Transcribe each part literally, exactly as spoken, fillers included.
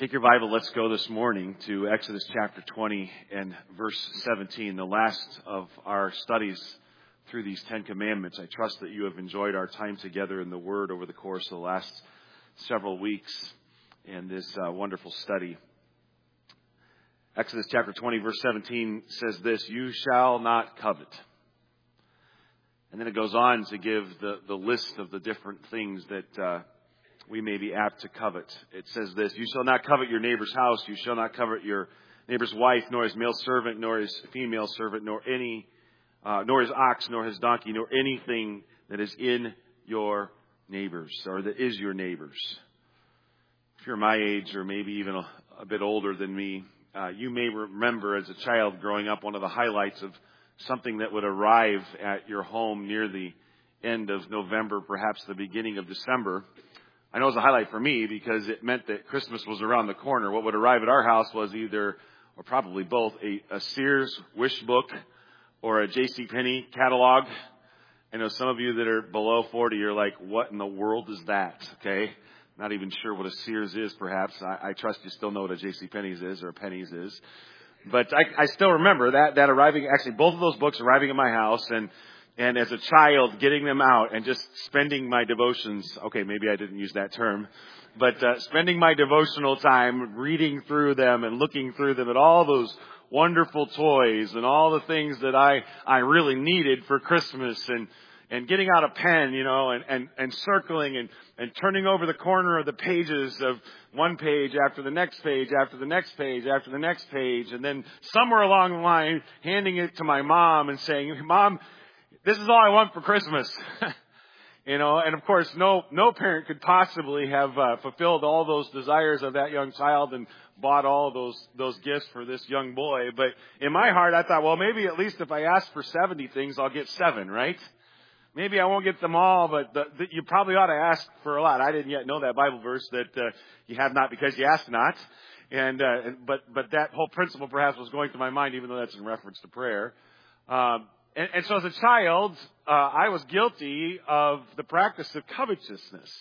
Take your Bible, let's go this morning to Exodus chapter twenty and verse seventeen, the last of our studies through these Ten Commandments. I trust that you have enjoyed our time together in the Word over the course of the last several weeks in this uh, wonderful study. Exodus chapter twenty, verse seventeen says this: "You shall not covet." And then it goes on to give the, the list of the different things that uh, we may be apt to covet. It says this: "You shall not covet your neighbor's house. You shall not covet your neighbor's wife, nor his male servant, nor his female servant, nor any, uh, nor his ox, nor his donkey, nor anything that is in your neighbor's, or that is your neighbor's." If you're my age, or maybe even a, a bit older than me, uh, you may remember as a child growing up, one of the highlights of something that would arrive at your home near the end of November, perhaps the beginning of December. I know it was a highlight for me because it meant that Christmas was around the corner. What would arrive at our house was either, or probably both, a, a Sears wish book or a JCPenney catalog. I know some of you that are below forty, you're like, what in the world is that? Okay. Not even sure what a Sears is, perhaps. I, I trust you still know what a JCPenney's is or a Penny's is. But I, I still remember that, that arriving, actually both of those books arriving at my house, and And as a child, getting them out and just spending my devotions, okay, maybe I didn't use that term, but uh, spending my devotional time reading through them and looking through them at all those wonderful toys and all the things that I, I really needed for Christmas, and, and getting out a pen, you know, and, and, and circling and, and turning over the corner of the pages of one page after the next page, after the next page, after the next page, and then somewhere along the line, handing it to my mom and saying, "Mom, this is all I want for Christmas." You know, and of course, no, no parent could possibly have uh, fulfilled all those desires of that young child and bought all those, those gifts for this young boy. But in my heart, I thought, well, maybe at least if I ask for seventy things, I'll get seven, right? Maybe I won't get them all, but the, the, you probably ought to ask for a lot. I didn't yet know that Bible verse that uh, you have not because you ask not. And, uh, but, but that whole principle perhaps was going through my mind, even though that's in reference to prayer. Um, And, and so as a child, uh, I was guilty of the practice of covetousness.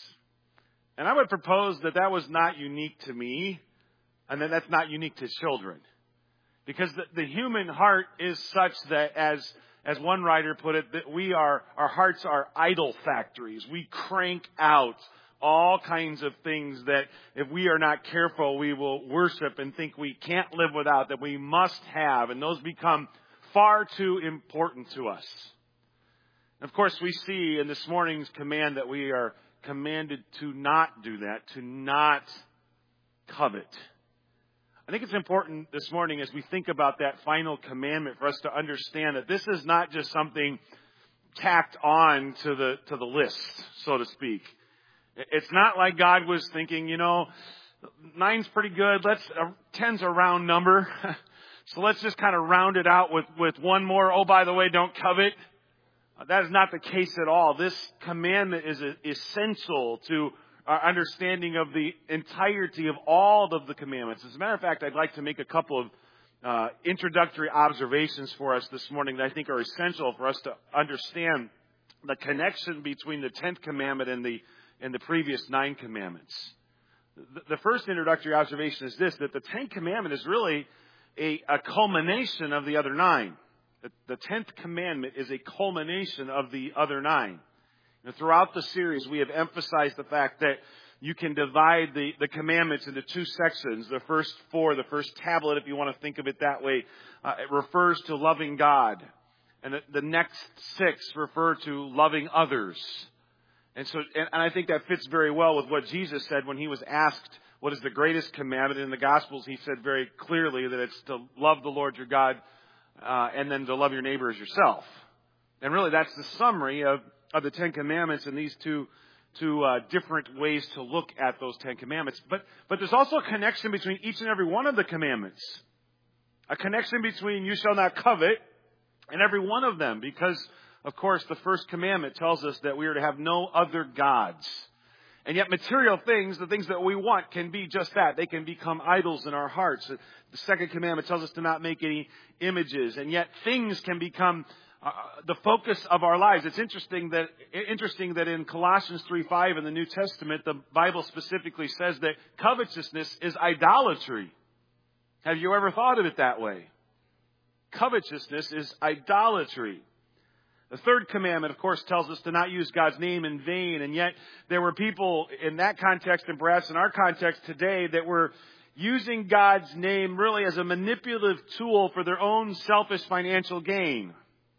And I would propose that that was not unique to me, and that that's not unique to children. Because the, the human heart is such that, as as one writer put it, that we are, our hearts are idol factories. We crank out all kinds of things that if we are not careful, we will worship and think we can't live without, that we must have. And those become far too important to us. Of course, we see in this morning's command that we are commanded to not do that, to not covet. I think it's important this morning as we think about that final commandment for us to understand that this is not just something tacked on to the to the list, so to speak. It's not like God was thinking, you know, nine's pretty good. Let's uh, ten's a round number. So let's just kind of round it out with, with one more. Oh, by the way, don't covet. Uh, that is not the case at all. This commandment is a, essential to our understanding of the entirety of all of the commandments. As a matter of fact, I'd like to make a couple of uh, introductory observations for us this morning that I think are essential for us to understand the connection between the tenth commandment and the, and the previous nine commandments. The, the first introductory observation is this, that the tenth commandment is really A, a culmination of the other nine. The, the tenth commandment is a culmination of the other nine. And throughout the series, we have emphasized the fact that you can divide the, the commandments into two sections. The first four, the first tablet, if you want to think of it that way, uh, it refers to loving God. And the, the next six refer to loving others. And so, and, and I think that fits very well with what Jesus said when he was asked, what is the greatest commandment? In the Gospels, he said very clearly that it's to love the Lord your God uh, and then to love your neighbor as yourself. And really, that's the summary of, of the Ten Commandments in these two, two uh, different ways to look at those Ten Commandments. But, but there's also a connection between each and every one of the commandments. A connection between you shall not covet and every one of them. Because, of course, the first commandment tells us that we are to have no other gods. And yet material things, the things that we want, can be just that. They can become idols in our hearts. The second commandment tells us to not make any images. And yet things can become uh, the focus of our lives. It's interesting that interesting that in Colossians three five in the New Testament, the Bible specifically says that covetousness is idolatry. Have you ever thought of it that way? Covetousness is idolatry. The third commandment, of course, tells us to not use God's name in vain. And yet there were people in that context, and perhaps in our context today, that were using God's name really as a manipulative tool for their own selfish financial gain.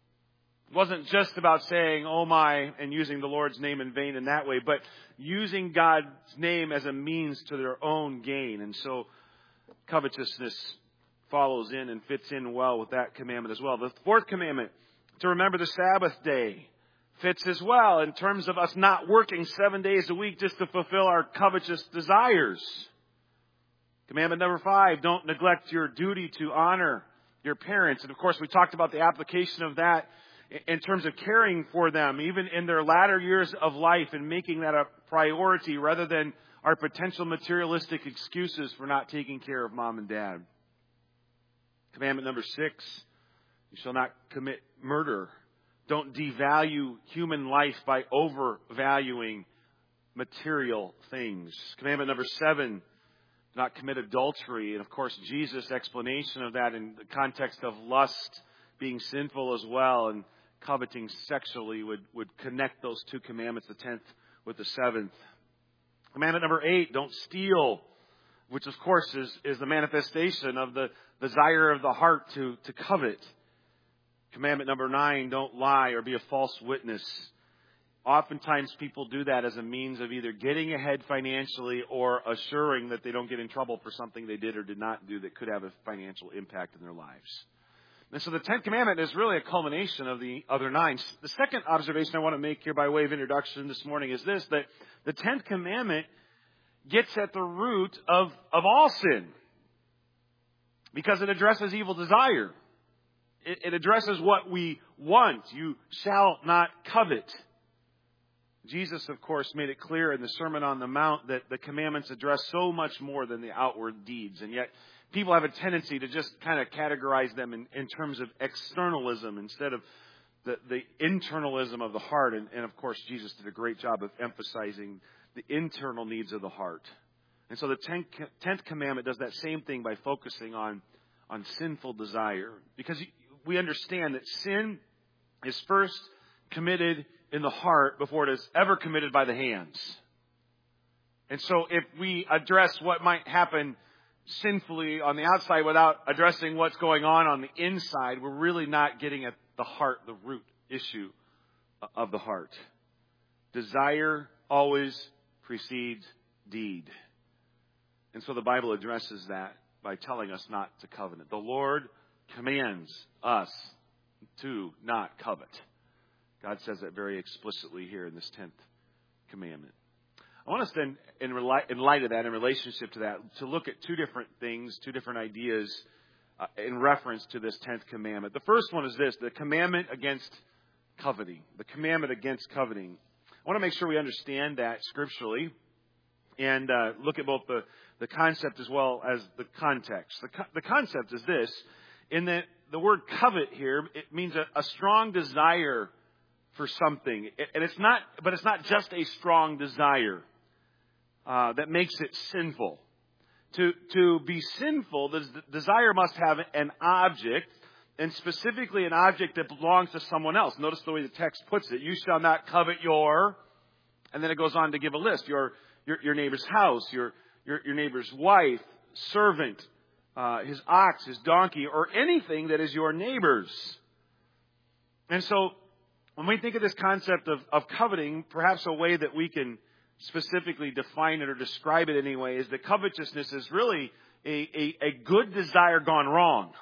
It wasn't just about saying, oh my, and using the Lord's name in vain in that way, but using God's name as a means to their own gain. And so covetousness follows in and fits in well with that commandment as well. The fourth commandment, to remember the Sabbath day, fits as well in terms of us not working seven days a week just to fulfill our covetous desires. Commandment number five, don't neglect your duty to honor your parents. And of course, we talked about the application of that in terms of caring for them, even in their latter years of life, and making that a priority rather than our potential materialistic excuses for not taking care of mom and dad. Commandment number six, you shall not commit murder. Don't devalue human life by overvaluing material things. Commandment number seven, do not commit adultery. And of course, Jesus' explanation of that in the context of lust being sinful as well and coveting sexually would, would connect those two commandments, the tenth with the seventh. Commandment number eight, don't steal, which of course is, is the manifestation of the desire of the heart to, to covet. Commandment number nine, don't lie or be a false witness. Oftentimes people do that as a means of either getting ahead financially or assuring that they don't get in trouble for something they did or did not do that could have a financial impact in their lives. And so the tenth commandment is really a culmination of the other nine. The second observation I want to make here by way of introduction this morning is this, that the tenth commandment gets at the root of, of all sin because it addresses evil desire. It, it addresses what we want. You shall not covet. Jesus, of course, made it clear in the Sermon on the Mount that the commandments address so much more than the outward deeds. And yet people have a tendency to just kind of categorize them in, in terms of externalism instead of the, the internalism of the heart. And, and, of course, Jesus did a great job of emphasizing the internal needs of the heart. And so the tenth, tenth commandment does that same thing by focusing on, on sinful desire. Because we understand that sin is first committed in the heart before it is ever committed by the hands. And so if we address what might happen sinfully on the outside without addressing what's going on on the inside, we're really not getting at the heart, the root issue of the heart. Desire always precedes deed. And so the Bible addresses that by telling us not to covet. The Lord commands us to not covet. God says that very explicitly here in this tenth commandment. I want us then, in light of that, in relationship to that, to look at two different things, two different ideas uh, in reference to this tenth commandment. The first one is this, the commandment against coveting. The commandment against coveting. I want to make sure we understand that scripturally and uh, look at both the, the concept as well as the context. The, co- the concept is this, in that the word covet here, it means a, a strong desire for something. And it's not, but it's not just a strong desire uh, that makes it sinful. To, to be sinful, the desire must have an object, and specifically an object that belongs to someone else. Notice the way the text puts it. You shall not covet your, and then it goes on to give a list. Your, your, your neighbor's house, your, your, your neighbor's wife, servant, uh, his ox, his donkey, or anything that is your neighbor's. And so, when we think of this concept of, of coveting, perhaps a way that we can specifically define it or describe it anyway is that covetousness is really a, a, a good desire gone wrong.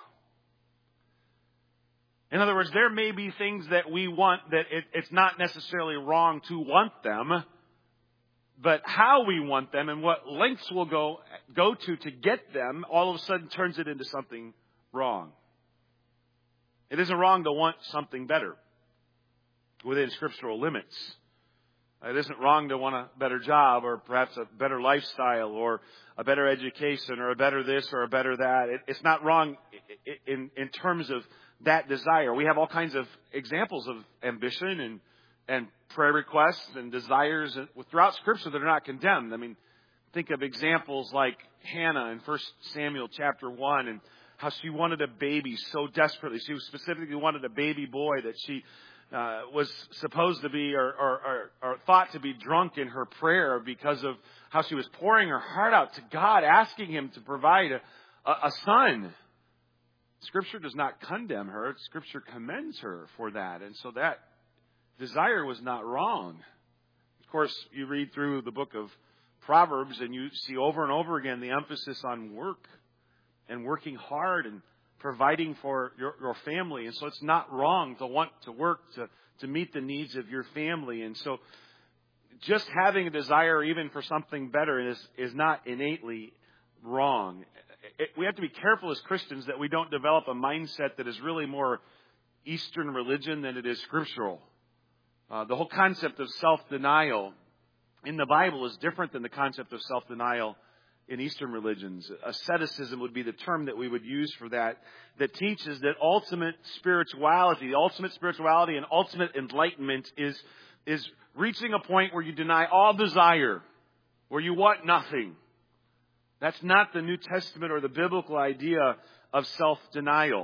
In other words, there may be things that we want that it, it's not necessarily wrong to want them, but how we want them and what lengths we'll go, go to to get them all of a sudden turns it into something wrong. It isn't wrong to want something better within scriptural limits. It isn't wrong to want a better job or perhaps a better lifestyle or a better education or a better this or a better that. It, it's not wrong in, in terms of that desire. We have all kinds of examples of ambition and, and prayer requests and desires throughout Scripture that are not condemned. I mean, think of examples like Hannah in First Samuel chapter one, and how she wanted a baby so desperately. She specifically wanted a baby boy that she uh, was supposed to be or, or, or, or thought to be drunk in her prayer because of how she was pouring her heart out to God, asking Him to provide a, a, a son. Scripture does not condemn her. Scripture commends her for that. And so that desire was not wrong. Of course, you read through the book of Proverbs and you see over and over again the emphasis on work and working hard and providing for your, your family. And so it's not wrong to want to work to, to meet the needs of your family. And so just having a desire even for something better is, is not innately wrong. It, we have to be careful as Christians that we don't develop a mindset that is really more Eastern religion than it is scriptural. Uh, the whole concept of self-denial in the Bible is different than the concept of self-denial in Eastern religions. Asceticism would be the term that we would use for that, that teaches that ultimate spirituality, ultimate spirituality and ultimate enlightenment is, is reaching a point where you deny all desire, where you want nothing. That's not the New Testament or the biblical idea of self-denial.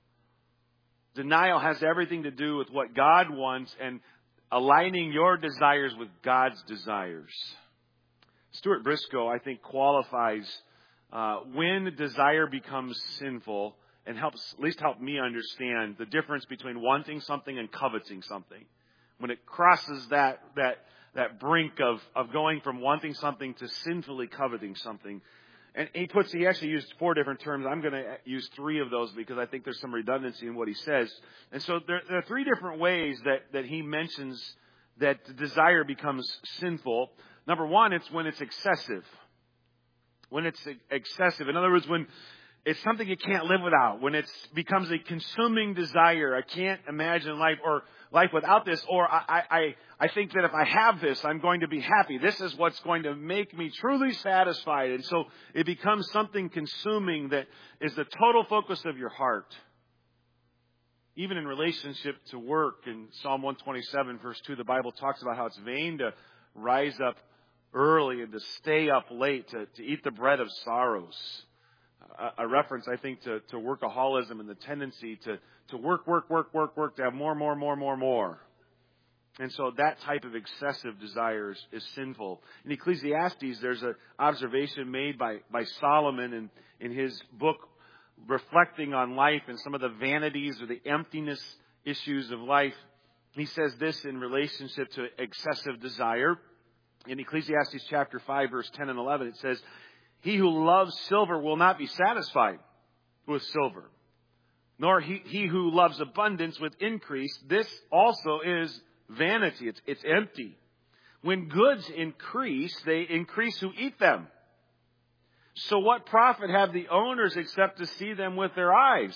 Denial has everything to do with what God wants and aligning your desires with God's desires. Stuart Briscoe, I think, qualifies uh, when desire becomes sinful and helps, at least help me understand the difference between wanting something and coveting something. When it crosses that that that brink of, of going from wanting something to sinfully coveting something. And he puts, he actually used four different terms. I'm going to use three of those because I think there's some redundancy in what he says. And so there, there are three different ways that, that he mentions that desire becomes sinful. Number one, it's when it's excessive. When it's excessive. In other words, when it's something you can't live without. When it becomes a consuming desire. I can't imagine life or life without this. Or I, I, I think that if I have this, I'm going to be happy. This is what's going to make me truly satisfied. And so it becomes something consuming that is the total focus of your heart. Even in relationship to work, in Psalm one twenty-seven, verse two, the Bible talks about how it's vain to rise up early and to stay up late, to, to eat the bread of sorrows. A, a reference, I think, to, to workaholism and the tendency to, to work, work, work, work, work, to have more, more, more, more, more. And so that type of excessive desire is, is sinful. In Ecclesiastes, there's an observation made by, by Solomon in, in his book reflecting on life and some of the vanities or the emptiness issues of life. He says this in relationship to excessive desire. In Ecclesiastes chapter five, verse ten and eleven, it says, "He who loves silver will not be satisfied with silver, nor he, he who loves abundance with increase. This also is vanity." It's, it's empty. When goods increase, they increase who eat them. So what profit have the owners except to see them with their eyes?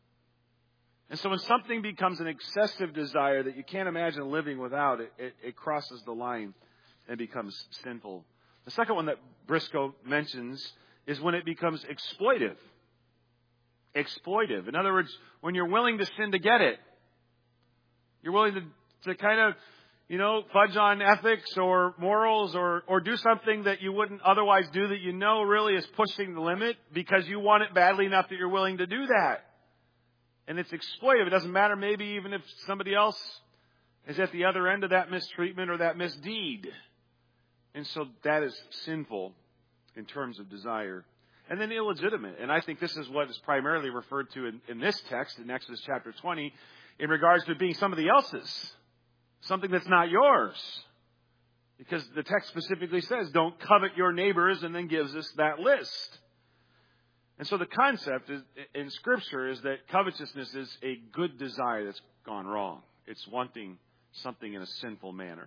And so when something becomes an excessive desire that you can't imagine living without, it, it, it crosses the line and becomes sinful. The second one that Briscoe mentions is when it becomes exploitive. Exploitive. In other words, when you're willing to sin to get it. You're willing to, to kind of, you know, fudge on ethics or morals or, or do something that you wouldn't otherwise do that you know really is pushing the limit because you want it badly enough that you're willing to do that. And it's exploitive. It doesn't matter maybe even if somebody else is at the other end of that mistreatment or that misdeed. And so that is sinful in terms of desire. And then illegitimate. And I think this is what is primarily referred to in, in this text in Exodus chapter twenty in regards to it being somebody else's. Something that's not yours. Because the text specifically says, don't covet your neighbors, and then gives us that list. And so the concept is, in Scripture is that covetousness is a good desire that's gone wrong. It's wanting something in a sinful manner.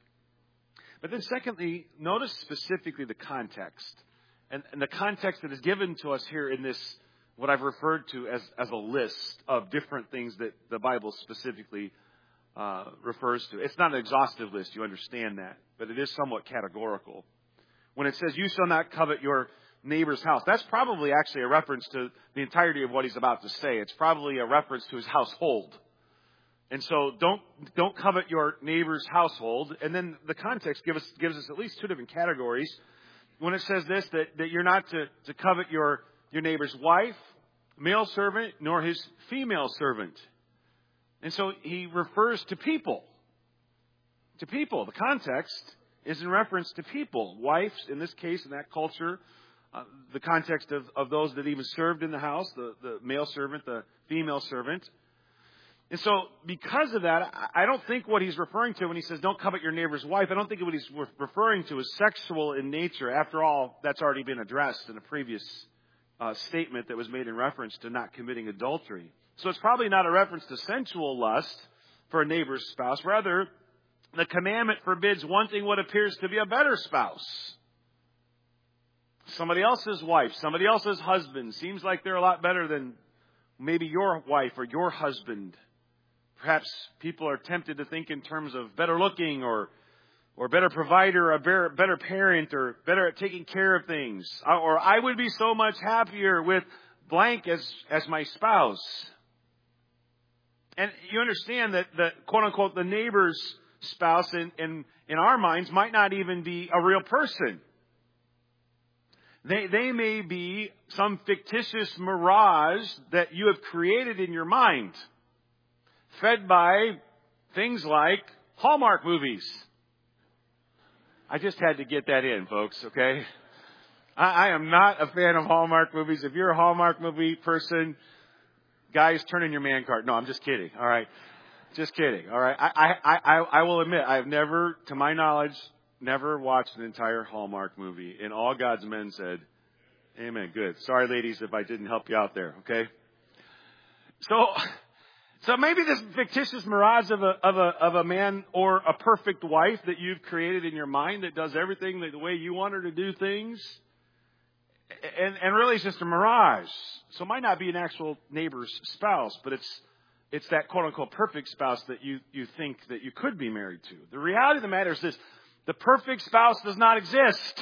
But then secondly, notice specifically the context. And, and the context that is given to us here in this, what I've referred to as, as a list of different things that the Bible specifically uh, refers to. It's not an exhaustive list, you understand that. But it is somewhat categorical. When it says, you shall not covet your neighbor's house. That's probably actually a reference to the entirety of what he's about to say. It's probably a reference to his household. And so don't don't covet your neighbor's household. And then the context gives us, gives us at least two different categories. When it says this, that, that you're not to, to covet your, your neighbor's wife, male servant, nor his female servant. And so he refers to people. To people. The context is in reference to people. Wives, in this case, in that culture, uh, the context of, of those that even served in the house, the, the male servant, the female servant. And so because of that, I don't think what he's referring to when he says don't covet your neighbor's wife, I don't think what he's referring to is sexual in nature. After all, that's already been addressed in a previous uh, statement that was made in reference to not committing adultery. So it's probably not a reference to sensual lust for a neighbor's spouse. Rather, the commandment forbids wanting what appears to be a better spouse. Somebody else's wife, somebody else's husband. Seems like they're a lot better than maybe your wife or your husband. Perhaps people are tempted to think in terms of better looking or or better provider, or better, better parent, or better at taking care of things. Or I would be so much happier with blank as, as my spouse. And you understand that the quote unquote the neighbor's spouse in, in, in our minds might not even be a real person. They, they may be some fictitious mirage that you have created in your mind, fed by things like Hallmark movies. I just had to get that in, folks, okay? I, I am not a fan of Hallmark movies. If you're a Hallmark movie person, guys, turn in your man card. No, I'm just kidding, all right? Just kidding, all right? I, I, I, I will admit, I have never, to my knowledge, never watched an entire Hallmark movie. And all God's men said, amen, good. Sorry, ladies, if I didn't help you out there, okay? So... So maybe this fictitious mirage of a, of a, of a man or a perfect wife that you've created in your mind that does everything the way you want her to do things. And, and really it's just a mirage. So it might not be an actual neighbor's spouse, but it's, it's that quote unquote perfect spouse that you, you think that you could be married to. The reality of the matter is this: the perfect spouse does not exist.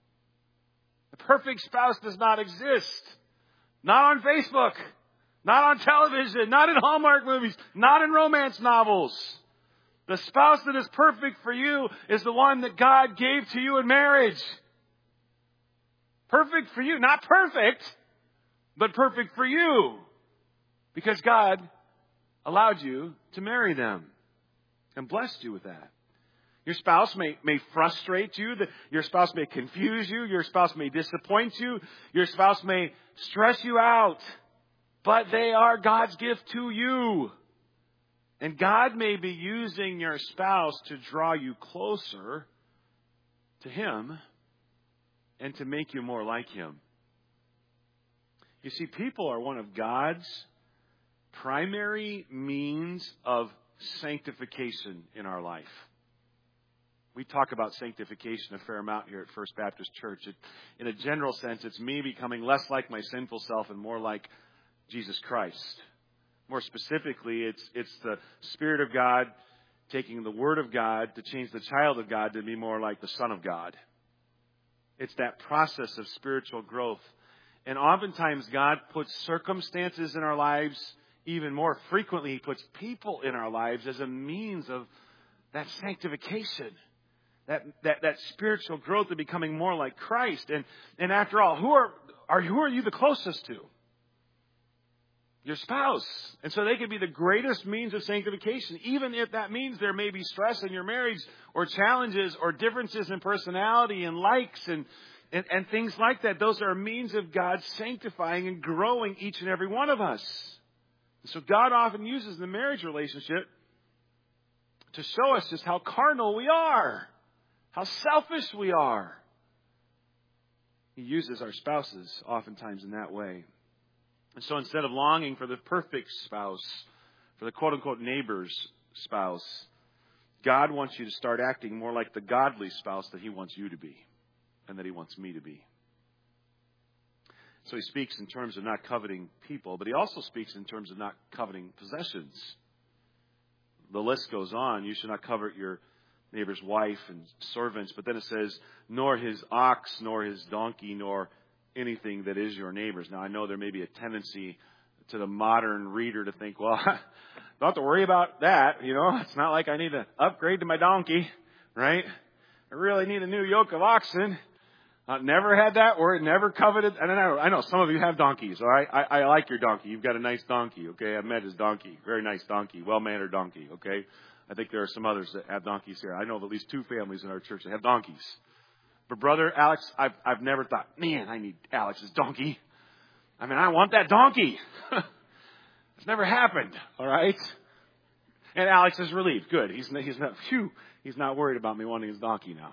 The perfect spouse does not exist. Not on Facebook. Not on television, not in Hallmark movies, not in romance novels. The spouse that is perfect for you is the one that God gave to you in marriage. Perfect for you, not perfect, but perfect for you. Because God allowed you to marry them and blessed you with that. Your spouse may, may frustrate you. Your spouse may confuse you. Your spouse may disappoint you. Your spouse may stress you out. But they are God's gift to you. And God may be using your spouse to draw you closer to Him and to make you more like Him. You see, people are one of God's primary means of sanctification in our life. We talk about sanctification a fair amount here at First Baptist Church. It, in a general sense, it's me becoming less like my sinful self and more like Jesus Christ. More specifically, it's it's the Spirit of God taking the Word of God to change the child of God to be more like the Son of God. It's that process of spiritual growth. And oftentimes God puts circumstances in our lives. Even more frequently, He puts people in our lives as a means of that sanctification. That that, that spiritual growth of becoming more like Christ. And and after all, who are, are who are you the closest to? Your spouse. And so they can be the greatest means of sanctification, even if that means there may be stress in your marriage or challenges or differences in personality and likes and, and, and things like that. Those are means of God sanctifying and growing each and every one of us. So God often uses the marriage relationship to show us just how carnal we are, how selfish we are. He uses our spouses oftentimes in that way. And so instead of longing for the perfect spouse, for the quote-unquote neighbor's spouse, God wants you to start acting more like the godly spouse that He wants you to be and that He wants me to be. So He speaks in terms of not coveting people, but He also speaks in terms of not coveting possessions. The list goes on. You should not covet your neighbor's wife and servants, but then it says, nor his ox, nor his donkey, nor anything that is your neighbor's. Now, I know there may be a tendency to the modern reader to think, well, don't have to worry about that. You know, it's not like I need to upgrade to my donkey, right? I really need a new yoke of oxen. I've never had that word, never coveted. And I know, I know some of you have donkeys, all right? I, I like your donkey. You've got a nice donkey, okay? I've met his donkey. Very nice donkey. Well-mannered donkey, okay? I think there are some others that have donkeys here. I know of at least two families in our church that have donkeys. But brother Alex, I've, I've never thought, man, I need Alex's donkey. I mean, I want that donkey. It's never happened, all right? And Alex is relieved. Good. He's, he's not, phew, he's not worried about me wanting his donkey now.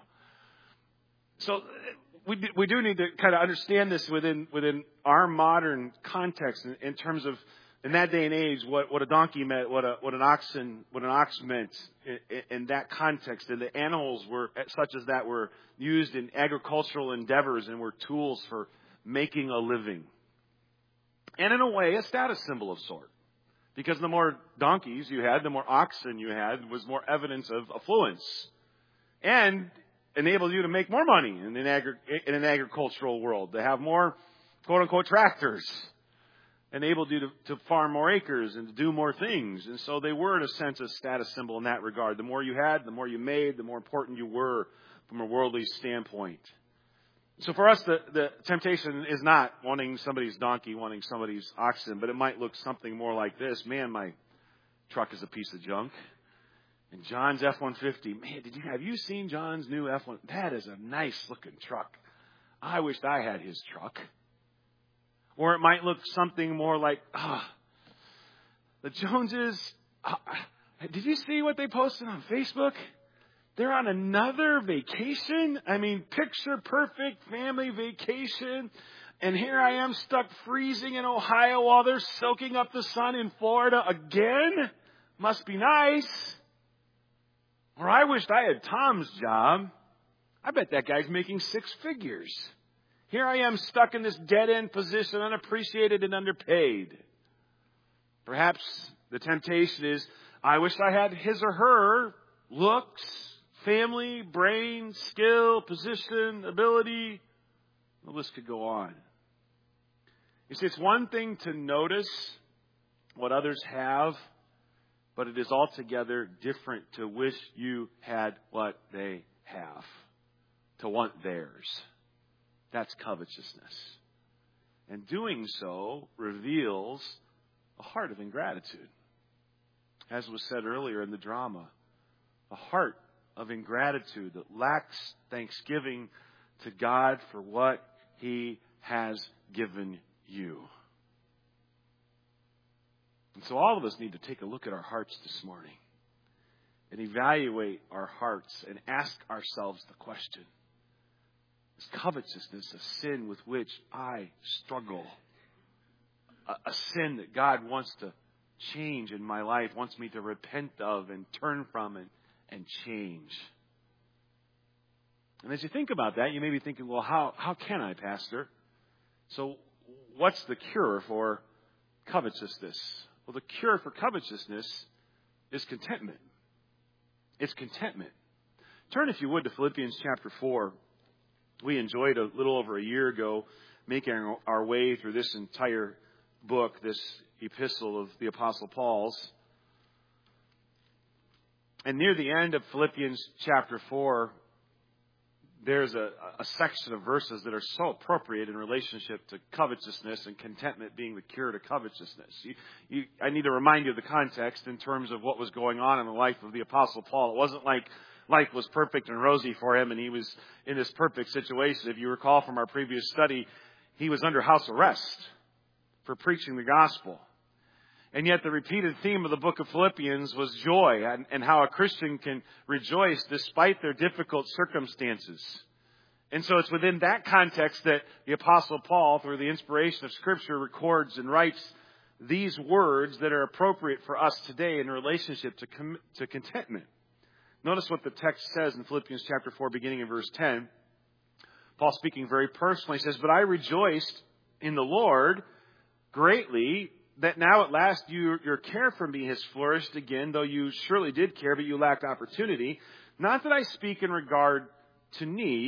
So we do, we do need to kind of understand this within within our modern context in, in terms of, in that day and age, what, what a donkey meant, what a what an oxen what an ox meant in, in that context, and the animals were such as that were used in agricultural endeavors and were tools for making a living, and in a way, a status symbol of sort, because the more donkeys you had, the more oxen you had, was more evidence of affluence, and enabled you to make more money in an, agri- in an agricultural world, to have more quote-unquote tractors, enabled you to, to farm more acres and to do more things. And so they were, in a sense, a status symbol in that regard. The more you had, the more you made, the more important you were from a worldly standpoint. So for us, the, the temptation is not wanting somebody's donkey, wanting somebody's oxen, but it might look something more like this. Man, my truck is a piece of junk. And John's F one fifty, man, did you have you seen John's new F one? That is a nice looking truck. I wished I had his truck. Or it might look something more like, ah, the Joneses. Ah, did you see what they posted on Facebook? They're on another vacation. I mean, picture perfect family vacation. And here I am stuck freezing in Ohio while they're soaking up the sun in Florida again. Must be nice. Or I wished I had Tom's job. I bet that guy's making six figures. Here I am stuck in this dead-end position, unappreciated and underpaid. Perhaps the temptation is, I wish I had his or her looks, family, brain, skill, position, ability. The list could go on. You see, it's one thing to notice what others have, but it is altogether different to wish you had what they have, to want theirs. That's covetousness. And doing so reveals a heart of ingratitude. As was said earlier in the drama, a heart of ingratitude that lacks thanksgiving to God for what He has given you. And so all of us need to take a look at our hearts this morning and evaluate our hearts and ask ourselves the question, is covetousness a sin with which I struggle? A, a sin that God wants to change in my life, wants me to repent of and turn from and, and change. And as you think about that, you may be thinking, well, how, how can I, Pastor? So what's the cure for covetousness? Well, the cure for covetousness is contentment. It's contentment. Turn, if you would, to Philippians chapter four. We enjoyed a little over a year ago making our way through this entire book, this epistle of the Apostle Paul's. And near the end of Philippians chapter four, there's a, a section of verses that are so appropriate in relationship to covetousness and contentment being the cure to covetousness. You, you, I need to remind you of the context in terms of what was going on in the life of the Apostle Paul. It wasn't like life was perfect and rosy for him and he was in this perfect situation. If you recall from our previous study, he was under house arrest for preaching the gospel. And yet the repeated theme of the book of Philippians was joy and, and how a Christian can rejoice despite their difficult circumstances. And so it's within that context that the Apostle Paul, through the inspiration of Scripture, records and writes these words that are appropriate for us today in relationship to, com- to contentment. Notice what the text says in Philippians chapter four, beginning in verse ten. Paul, speaking very personally, says, "But I rejoiced in the Lord greatly that now at last you, your care for me has flourished again, though you surely did care, but you lacked opportunity. Not that I speak in regard to need,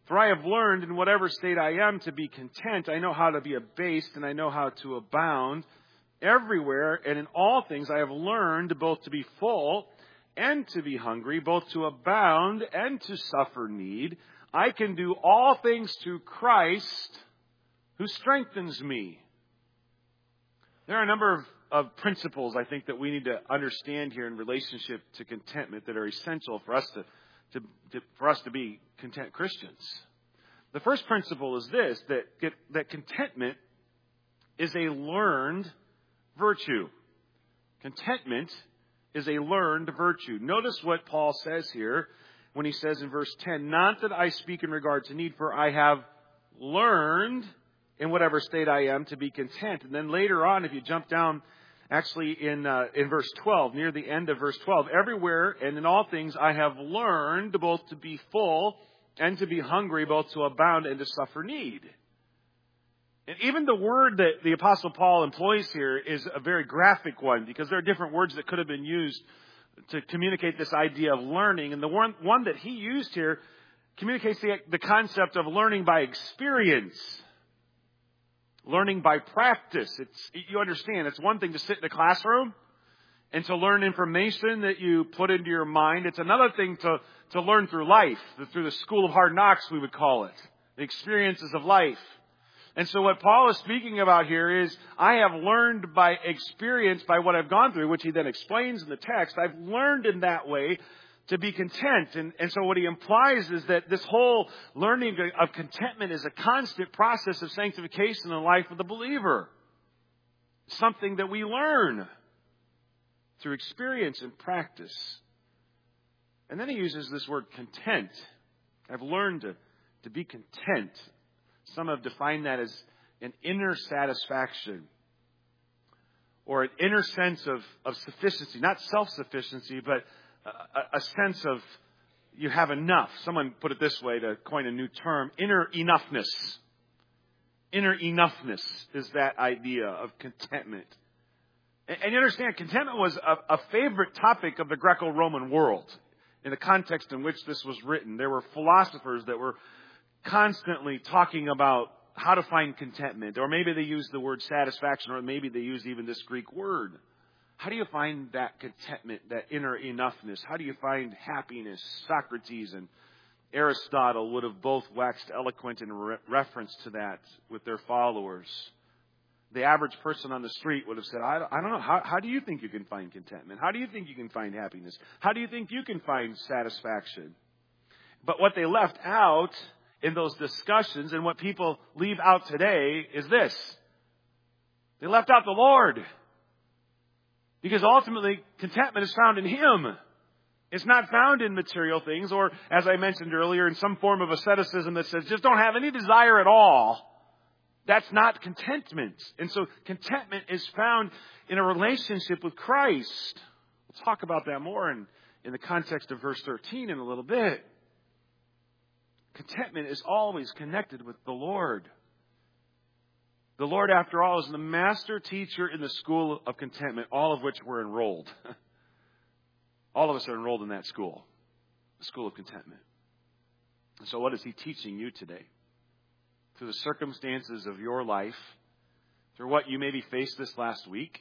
For I have learned in whatever state I am to be content. I know how to be abased, and I know how to abound. Everywhere and in all things I have learned both to be full and to be hungry, both to abound and to suffer need. I can do all things through Christ who strengthens me. There are a number of, of principles, I think, that we need to understand here in relationship to contentment that are essential for us to, to, to for us to be content Christians. The first principle is this, that, that contentment is a learned virtue. Contentment is a learned virtue. Notice what Paul says here when he says in verse ten, not that I speak in regard to need, for I have learned in whatever state I am to be content. And then later on, if you jump down, actually in uh, in verse twelve, near the end of verse twelve, everywhere and in all things I have learned both to be full and to be hungry, both to abound and to suffer need. And even the word that the Apostle Paul employs here is a very graphic one, because there are different words that could have been used to communicate this idea of learning. And the one, one that he used here communicates the, the concept of learning by experience, learning by practice. It's, you understand, it's one thing to sit in a classroom and to learn information that you put into your mind. It's another thing to, to learn through life, through the school of hard knocks, we would call it, the experiences of life. And so what Paul is speaking about here is, I have learned by experience, by what I've gone through, which he then explains in the text. I've learned in that way to be content. And, and so what he implies is that this whole learning of contentment is a constant process of sanctification in the life of the believer. Something that we learn through experience and practice. And then he uses this word content. I've learned to, to be content. Some have defined that as an inner satisfaction or an inner sense of, of sufficiency, not self-sufficiency, but a, a sense of you have enough. Someone put it this way to coin a new term, inner enoughness. Inner enoughness is that idea of contentment. And, and you understand, contentment was a, a favorite topic of the Greco-Roman world in the context in which this was written. There were philosophers that were constantly talking about how to find contentment, or maybe they use the word satisfaction, or maybe they use even this Greek word. How do you find that contentment, that inner enoughness? How do you find happiness? Socrates and Aristotle would have both waxed eloquent in re- reference to that with their followers. The average person on the street would have said, I don't, I don't know, how, how do you think you can find contentment? How do you think you can find happiness? How do you think you can find satisfaction? But what they left out in those discussions, and what people leave out today, is this. They left out the Lord. Because ultimately, contentment is found in Him. It's not found in material things, or, as I mentioned earlier, in some form of asceticism that says, just don't have any desire at all. That's not contentment. And so contentment is found in a relationship with Christ. We'll talk about that more in, in the context of verse thirteen in a little bit. Contentment is always connected with the Lord. The Lord, after all, is the master teacher in the school of contentment, all of which were enrolled. All of us are enrolled in that school, the school of contentment. And so what is He teaching you today? Through the circumstances of your life, through what you maybe faced this last week,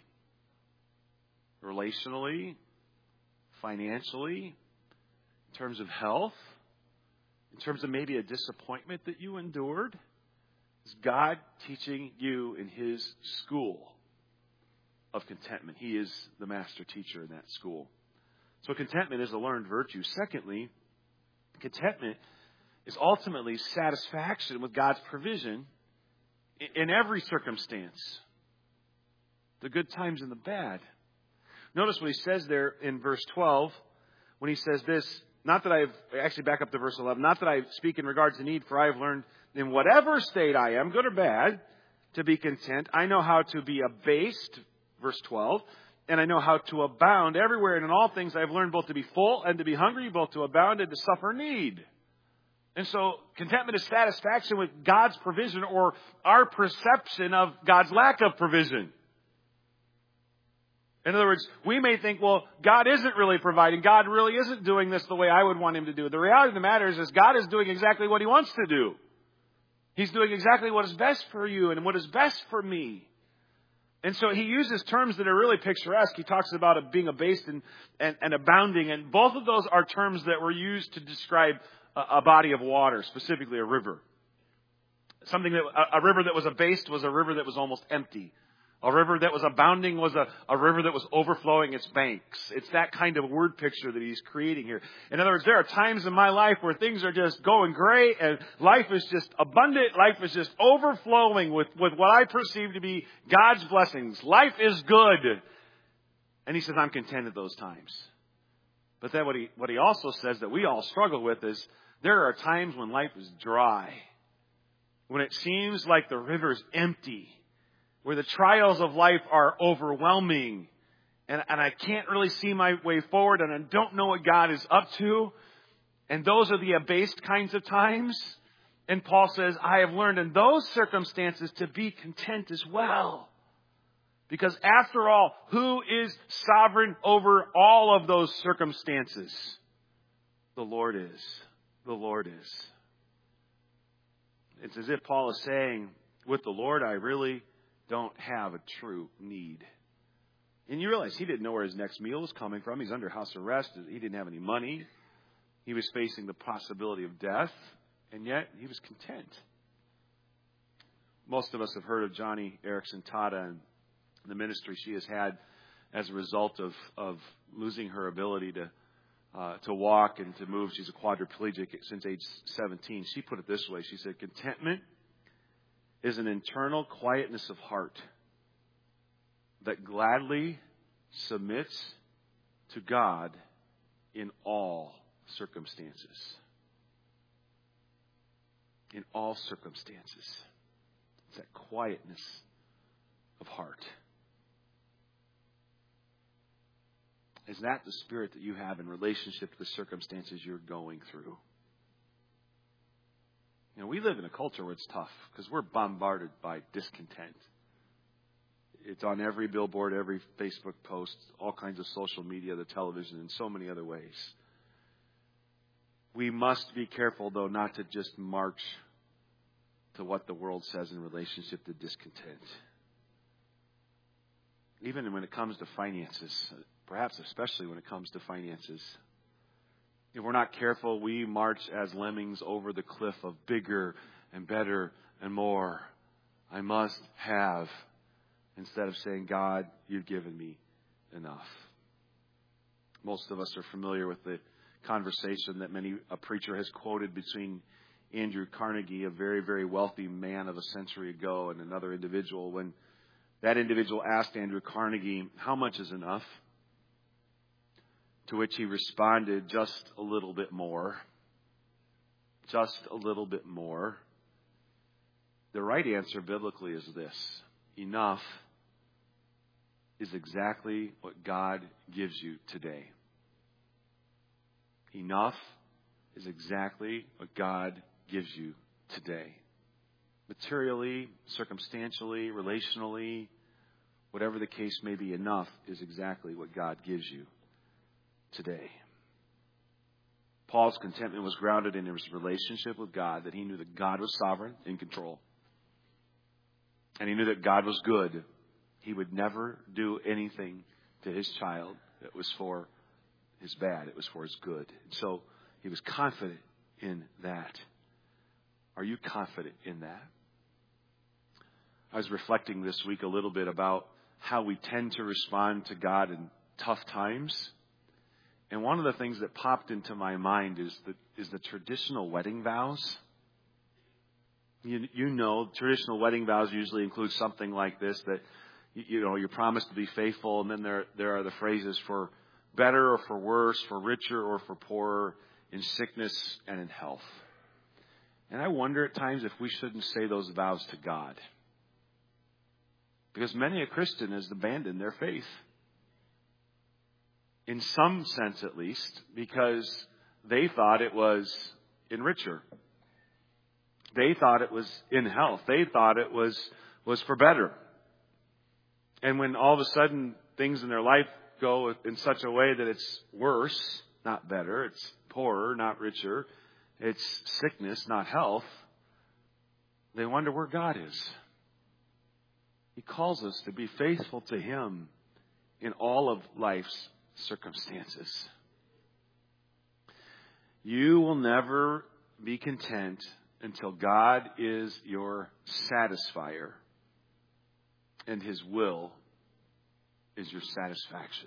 relationally, financially, in terms of health, in terms of maybe a disappointment that you endured, is God teaching you in His school of contentment. He is the master teacher in that school. So contentment is a learned virtue. Secondly, contentment is ultimately satisfaction with God's provision in every circumstance, the good times and the bad. Notice what he says there in verse twelve, when he says this, not that I've, actually back up to verse eleven, not that I speak in regards to need, for I have learned in whatever state I am, good or bad, to be content. I know how to be abased, verse twelve, and I know how to abound everywhere. And in all things I have learned both to be full and to be hungry, both to abound and to suffer need. And so contentment is satisfaction with God's provision, or our perception of God's lack of provision. In other words, we may think, well, God isn't really providing. God really isn't doing this the way I would want him to do. The reality of the matter is, is God is doing exactly what he wants to do. He's doing exactly what is best for you and what is best for me. And so he uses terms that are really picturesque. He talks about it being abased and, and, and abounding. And both of those are terms that were used to describe a, a body of water, specifically a river. Something that a, a river that was abased was a river that was almost empty. A river that was abounding was a, a river that was overflowing its banks. It's that kind of word picture that he's creating here. In other words, there are times in my life where things are just going great and life is just abundant. Life is just overflowing with, with what I perceive to be God's blessings. Life is good. And he says, I'm content at those times. But then what he, what he also says that we all struggle with is there are times when life is dry. When it seems like the river's empty. Where the trials of life are overwhelming. And, and I can't really see my way forward. And I don't know what God is up to. And those are the abased kinds of times. And Paul says, I have learned in those circumstances to be content as well. Because after all, who is sovereign over all of those circumstances? The Lord is. The Lord is. It's as if Paul is saying, with the Lord, I really don't have a true need. And you realize he didn't know where his next meal was coming from. He's under house arrest. He didn't have any money. He was facing the possibility of death. And yet he was content. Most of us have heard of Johnny Erickson Tada and the ministry she has had as a result of, of losing her ability to uh, to walk and to move. She's a quadriplegic since age seventeen. She put it this way. She said, contentment is an internal quietness of heart that gladly submits to God in all circumstances. In all circumstances. It's that quietness of heart. Is that the spirit that you have in relationship to the circumstances you're going through? You know, we live in a culture where it's tough because we're bombarded by discontent. It's on every billboard, every Facebook post, all kinds of social media, the television, and so many other ways. We must be careful, though, not to just march to what the world says in relationship to discontent. Even when it comes to finances, perhaps especially when it comes to finances. If we're not careful, we march as lemmings over the cliff of bigger and better and more. I must have, instead of saying, God, you've given me enough. Most of us are familiar with the conversation that many a preacher has quoted between Andrew Carnegie, a very, very wealthy man of a century ago, and another individual. When that individual asked Andrew Carnegie, how much is enough? To which he responded, just a little bit more. Just a little bit more. The right answer biblically is this. Enough is exactly what God gives you today. Enough is exactly what God gives you today. Materially, circumstantially, relationally, whatever the case may be, enough is exactly what God gives you today. Paul's contentment was grounded in his relationship with God, that he knew that God was sovereign, in control. And he knew that God was good. He would never do anything to his child that was for his bad. It was for his good. And so he was confident in that. Are you confident in that? I was reflecting this week a little bit about how we tend to respond to God in tough times. And one of the things that popped into my mind is the, is the traditional wedding vows. You, you know, traditional wedding vows usually include something like this, that, you, you know, you're promised to be faithful, and then there, there are the phrases for better or for worse, for richer or for poorer, in sickness and in health. And I wonder at times if we shouldn't say those vows to God. Because many a Christian has abandoned their faith. In some sense, at least, because they thought it was in richer. They thought it was in health. They thought it was, was for better. And when all of a sudden things in their life go in such a way that it's worse, not better. It's poorer, not richer. It's sickness, not health. They wonder where God is. He calls us to be faithful to Him in all of life's circumstances. You will never be content until God is your satisfier and His will is your satisfaction.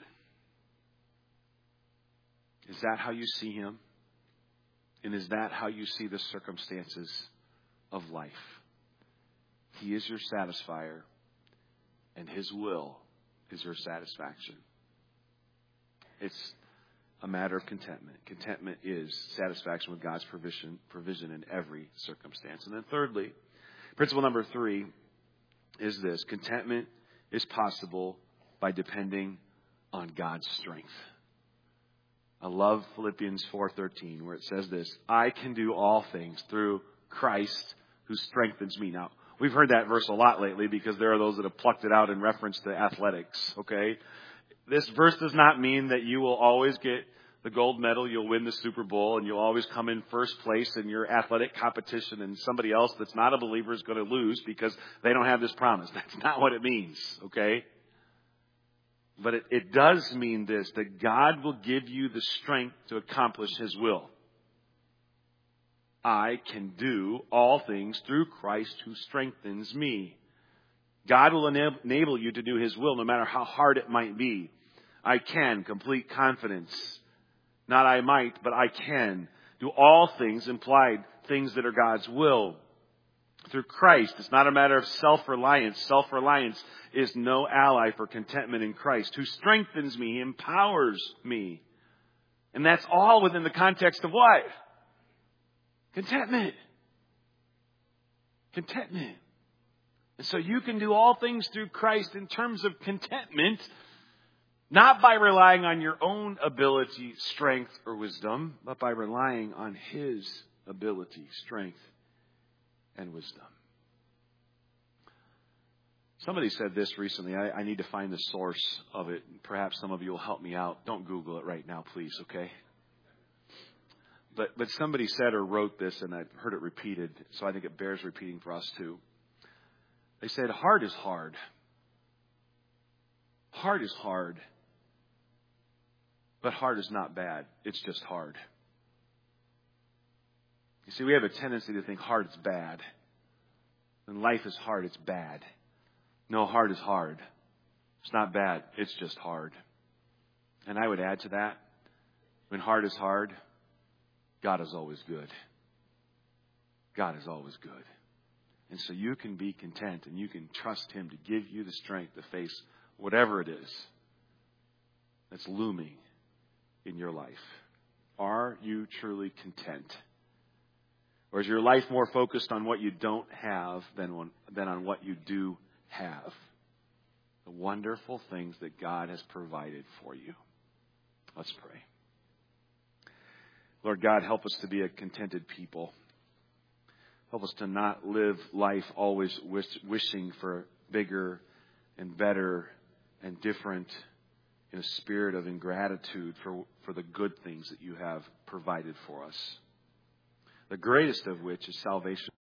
Is that how you see Him? And is that how you see the circumstances of life? He is your satisfier, and His will is your satisfaction. It's a matter of contentment. Contentment is satisfaction with God's provision, provision in every circumstance. And then thirdly, principle number three is this. Contentment is possible by depending on God's strength. I love Philippians four thirteen, where it says this: I can do all things through Christ who strengthens me. Now, we've heard that verse a lot lately because there are those that have plucked it out in reference to athletics, okay? This verse does not mean that you will always get the gold medal, you'll win the Super Bowl, and you'll always come in first place in your athletic competition, and somebody else that's not a believer is going to lose because they don't have this promise. That's not what it means, okay? But it, it does mean this, that God will give you the strength to accomplish His will. I can do all things through Christ who strengthens me. God will enable you to do His will no matter how hard it might be. I can, complete confidence. Not I might, but I can. Do all things, implied things that are God's will. Through Christ. It's not a matter of self-reliance. Self-reliance is no ally for contentment in Christ, who strengthens me, empowers me. And that's all within the context of what? Contentment. Contentment. And so you can do all things through Christ in terms of contentment, not by relying on your own ability, strength, or wisdom, but by relying on His ability, strength, and wisdom. Somebody said this recently. I, I need to find the source of it. Perhaps some of you will help me out. Don't Google it right now, please, okay? But but somebody said or wrote this, and I've heard it repeated, so I think it bears repeating for us too. They said, hard is hard. Hard is hard. But hard is not bad. It's just hard. You see, we have a tendency to think hard is bad. When life is hard, it's bad. No, hard is hard. It's not bad. It's just hard. And I would add to that, when hard is hard, God is always good. God is always good. And so you can be content and you can trust Him to give you the strength to face whatever it is that's looming in your life. Are you truly content? Or is your life more focused on what you don't have than on, than on what you do have? The wonderful things that God has provided for you. Let's pray. Lord God, help us to be a contented people. Help us to not live life always wish, wishing for bigger and better and different, in a spirit of ingratitude for, for the good things that you have provided for us. The greatest of which is salvation.